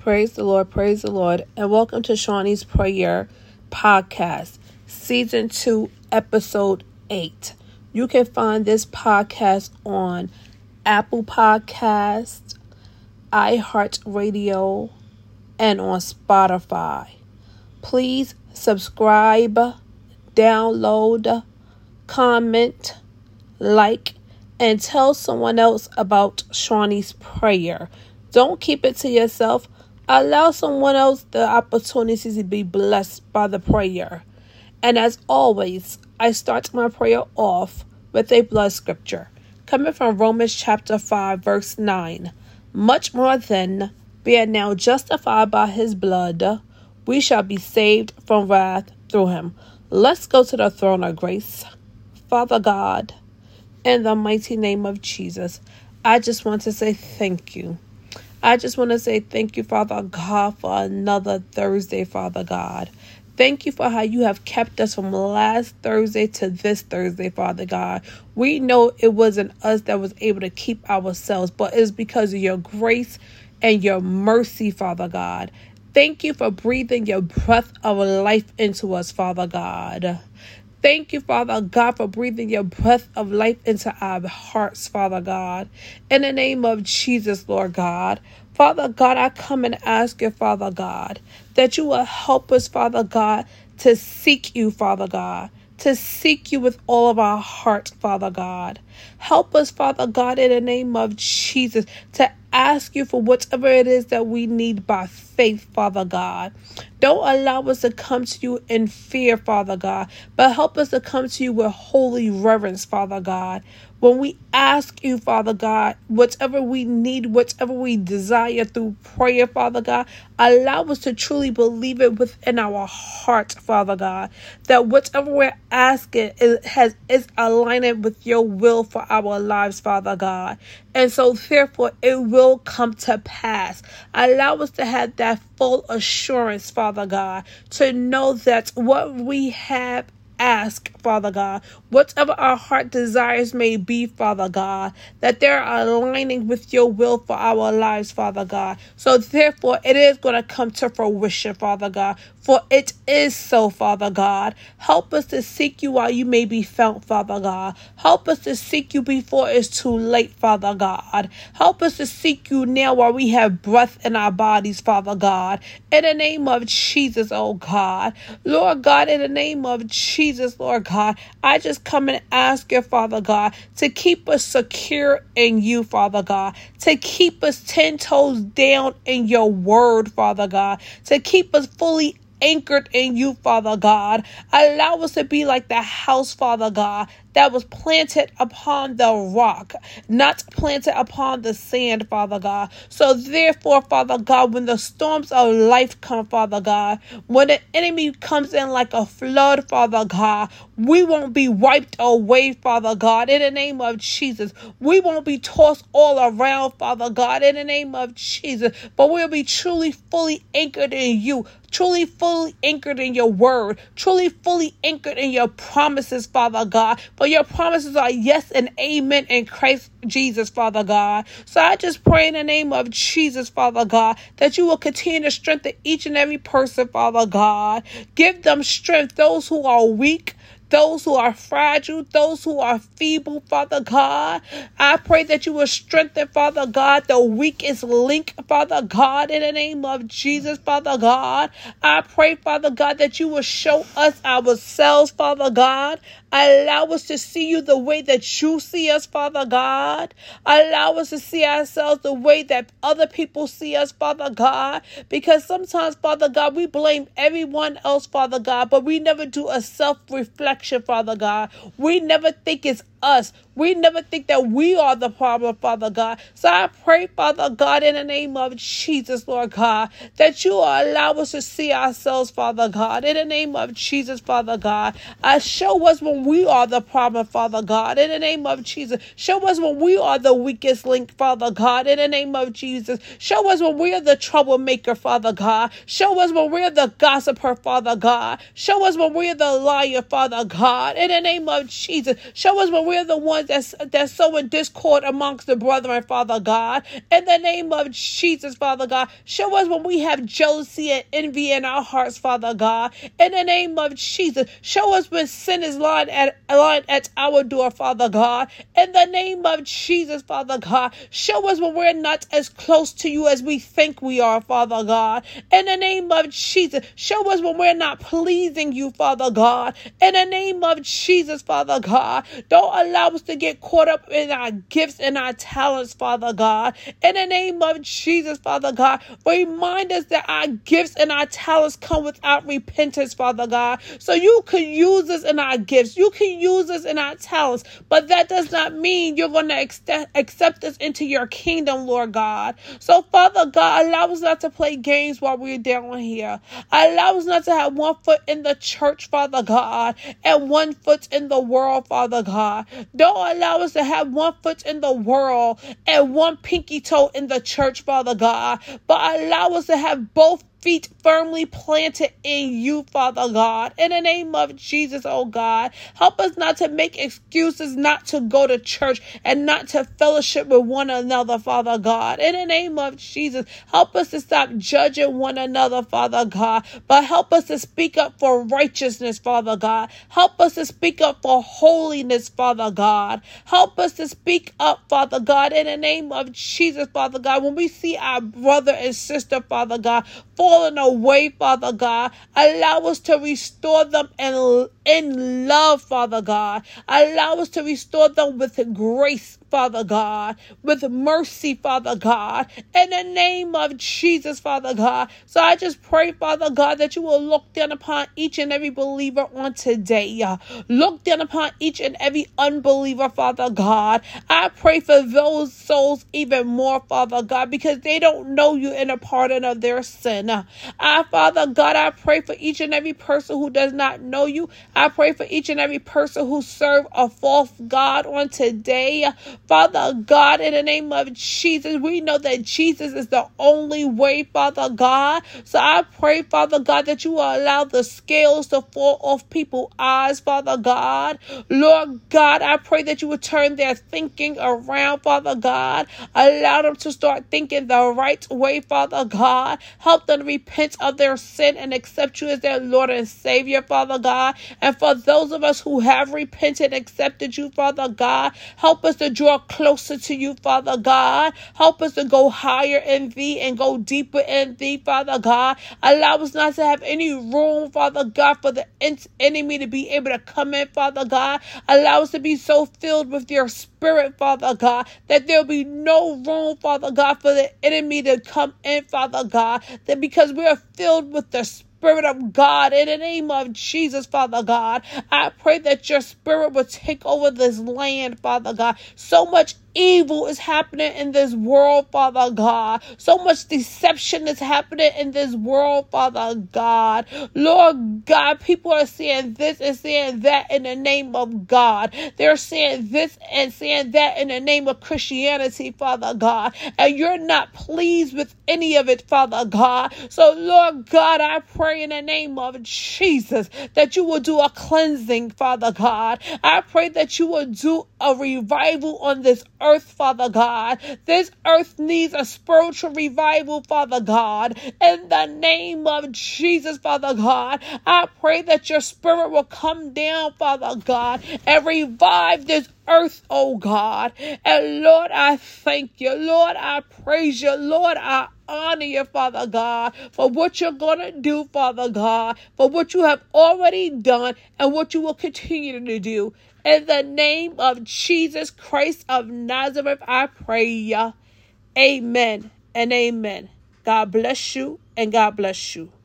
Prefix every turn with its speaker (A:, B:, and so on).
A: Praise the Lord, and welcome to Shawnee's Prayer Podcast, Season 2, Episode 8. You can find this podcast on Apple Podcasts, iHeartRadio, and on Spotify. Please subscribe, download, comment, like, and tell someone else about Shawnee's Prayer. Don't keep it to yourself. Allow someone else the opportunity to be blessed by the prayer. And as always, I start my prayer off with a blood scripture coming from Romans chapter 5, verse 9. Much more then, being now justified by his blood, we shall be saved from wrath through him. Let's go to the throne of grace. Father God, in the mighty name of Jesus, I just want to say thank you. I just want to say thank you, Father God, for another Thursday, Father God. Thank you for how you have kept us from last Thursday to this Thursday, Father God. We know it wasn't us that was able to keep ourselves, but it's because of your grace and your mercy, Father God. Thank you for breathing your breath of life into us, Father God. Thank you, Father God, for breathing your breath of life into our hearts, Father God. In the name of Jesus, Lord God. Father God, I come and ask you, Father God, that you will help us, Father God, to seek you, Father God. To seek you with all of our heart, Father God. Help us, Father God, in the name of Jesus, to ask you for whatever it is that we need by faith, Father God. Don't allow us to come to you in fear, Father God, but help us to come to you with holy reverence, Father God. When we ask you, Father God, whatever we need, whatever we desire through prayer, Father God, allow us to truly believe it within our heart, Father God, that whatever we're asking is aligning with your will for our lives, Father God. And so therefore it will come to pass. Allow us to have that full assurance, Father God, to know that what we have ask, Father God, whatever our heart desires may be, Father God, that they're aligning with your will for our lives, Father God. So therefore, it is going to come to fruition, Father God, for it is so, Father God. Help us to seek you while you may be found, Father God. Help us to seek you before it's too late, Father God. Help us to seek you now while we have breath in our bodies, Father God. In the name of Jesus, oh God. Lord God, in the name of Jesus, Lord God, I just come and ask you, Father God, to keep us secure in you, Father God, to keep us 10 toes down in your word, Father God, to keep us fully anchored in you, Father God. Allow us to be like the house, Father God, that was planted upon the rock, not planted upon the sand, Father God. So therefore, Father God, when the storms of life come, Father God, when the enemy comes in like a flood, Father God, we won't be wiped away, Father God, in the name of Jesus. We won't be tossed all around, Father God, in the name of Jesus, but we'll be truly, fully anchored in you, truly, fully anchored in your word, truly, fully anchored in your promises, Father God. For your promises are yes and amen in Christ Jesus, Father God. So I just pray in the name of Jesus, Father God, that you will continue to strengthen each and every person, Father God. Give them strength, those who are weak, those who are fragile, those who are feeble, Father God. I pray that you will strengthen, Father God, the weakest link, Father God, in the name of Jesus, Father God. I pray, Father God, that you will show us ourselves, Father God. Allow us to see you the way that you see us, Father God. Allow us to see ourselves the way that other people see us, Father God. Because sometimes, Father God, we blame everyone else, Father God, but we never do a self-reflection, Father God. We never think it's us. We never think that we are the problem, Father God. So I pray, Father God, in the name of Jesus, Lord God, that you will allow us to see ourselves, Father God, in the name of Jesus, Father God. Show us when we are the problem, Father God, in the name of Jesus. Show us when we are the weakest link, Father God, in the name of Jesus. Show us when we are the troublemaker, Father God. Show us when we're the gossiper, Father God. Show us when we're the liar, Father God, in the name of Jesus. Show us when we're the ones that's sowing discord amongst the brethren, Father God. In the name of Jesus, Father God, show us when we have jealousy and envy in our hearts, Father God. In the name of Jesus, show us when sin is lying at our door, Father God. In the name of Jesus, Father God, show us when we're not as close to you as we think we are, Father God. In the name of Jesus, show us when we're not pleasing you, Father God. In the name of Jesus, Father God, don't allow us to get caught up in our gifts and our talents, Father God. In the name of Jesus, Father God, remind us that our gifts and our talents come without repentance, Father God. So you can use us in our gifts. You can use us in our talents, but that does not mean you're going to accept us into your kingdom, Lord God. So, Father God, allow us not to play games while we're down here. Allow us not to have one foot in the church, Father God, and one foot in the world, Father God. Don't allow us to have one foot in the world and one pinky toe in the church, Father God, but allow us to have both feet firmly planted in you, Father God. In the name of Jesus, oh God, help us not to make excuses not to go to church and not to fellowship with one another, Father God. In the name of Jesus, help us to stop judging one another, Father God, but help us to speak up for righteousness, Father God. Help us to speak up for holiness, Father God. Help us to speak up, Father God, in the name of Jesus, Father God. When we see our brother and sister, Father God, fallen away, Father God, allow us to restore them in love, Father God. Allow us to restore them with grace, Father God, with mercy, Father God, in the name of Jesus, Father God. So I just pray, Father God, that you will look down upon each and every believer on today. Look down upon each and every unbeliever, Father God. I pray for those souls even more, Father God, because they don't know you in a pardon of their sin. Father God, I pray for each and every person who does not know you. I pray for each and every person who serve a false God on today. Father God, in the name of Jesus, we know that Jesus is the only way, Father God. So I pray, Father God, that you will allow the scales to fall off people's eyes, Father God. Lord God, I pray that you would turn their thinking around, Father God. Allow them to start thinking the right way, Father God. Help them to repent of their sin and accept you as their Lord and Savior, Father God. And for those of us who have repented and accepted you, Father God, help us to draw closer to you, Father God. Help us to go higher in thee and go deeper in thee, Father God. Allow us not to have any room, Father God, for the enemy to be able to come in, Father God. Allow us to be so filled with your Spirit, Father God, that there'll be no room, Father God, for the enemy to come in, Father God. That because we are filled with the Spirit of God, in the name of Jesus, Father God, I pray that your Spirit will take over this land, Father God. So much evil is happening in this world, Father God. So much deception is happening in this world, Father God. Lord God, people are saying this and saying that in the name of God. They're saying this and saying that in the name of Christianity, Father God. And you're not pleased with any of it, Father God. So, Lord God, I pray in the name of Jesus that you will do a cleansing, Father God. I pray that you will do a revival on this earth, Father God. This earth needs a spiritual revival, Father God. In the name of Jesus, Father God, I pray that your Spirit will come down, Father God, and revive this earth, oh God. And Lord, I thank you. Lord, I praise you. Lord, I honor you, Father God, for what you're going to do, Father God, for what you have already done and what you will continue to do. In the name of Jesus Christ of Nazareth, I pray. Amen and amen. God bless you and God bless you.